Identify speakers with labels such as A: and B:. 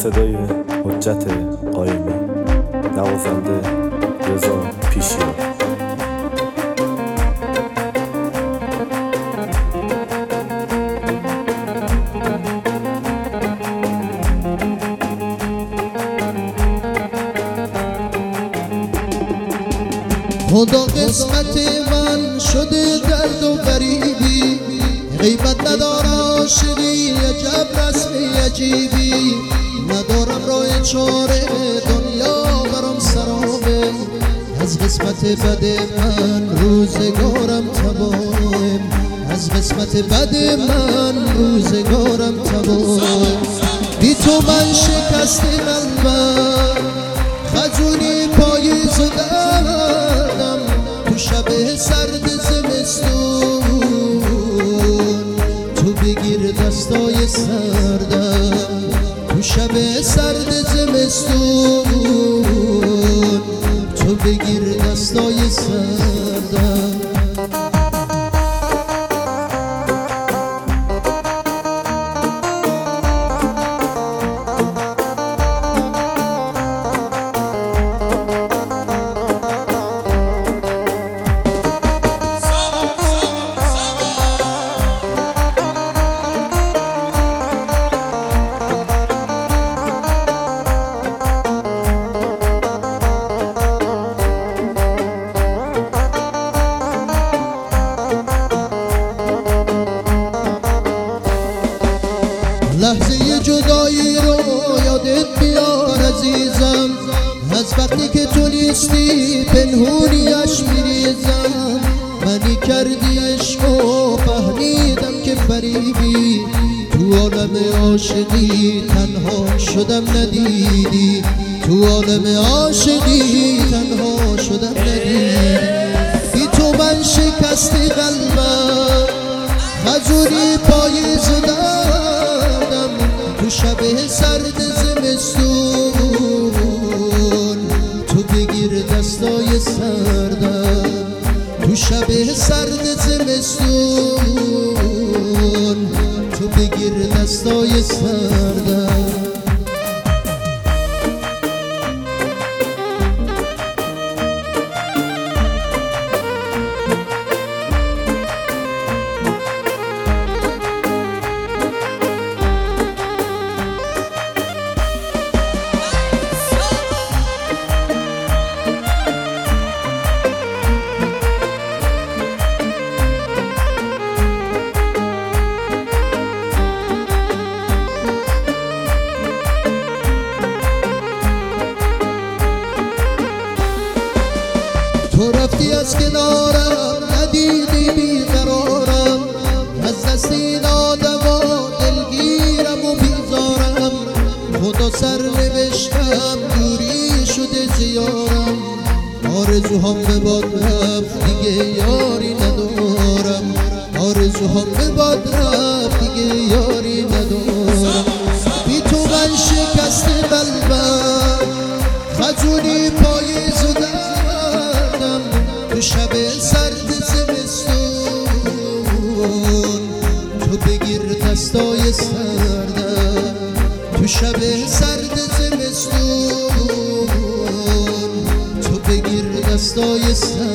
A: صدای حجت قایمی، نوازنده رضا پیشیار.
B: خدا قسمت من شده درد و غریبی، غیبت نداره عاشقی، عجب رسمی عجیبی. ندارم راه چاره، دنیا برام سرابه. از قسمت بد من روزگارم تباه، از قسمت بد من روزگارم تباه. بی تو من شکست قلبم، خجونی پاییز و دردم. تو شب سرد زمستون تو بگیر دستای سردم. تو شب سرد زمستون تو بگیر دستای سردم. لحظه جدایی رو یادت بیار عزیزم، از وقتی که تو نیستی پنهونیش میریزم. منی کردی عشق و فهمیدم که فریبی، تو عالم عاشقی تنها شدم ندیدی. تو عالم عاشقی تنها شدم ندیدی. بی تو من شکستی قلبم، خجوری پاییز و دردم. تو شب سرد زمستون تو بگیر دستای سردم. تو شب سرد زمستون تو بگیر دستای سردم. تو رفتی از کنارم، ندیدی بیقرارم. از دست این آدما دلگیرم و بیزارم. خدا سر نوشتم دوری شده زیارم. آرزوهام به باد رفت دیگه یاری ندارم. آرزوهام به باد رفت دیگه یاری ندارم. بی تو من شکست قلبم، خجونی پاییز و دردم. تو شب سرد زمستون تو بگیر دستای سردم. تو شب سرد زمستون تو بگیر دستای سردم.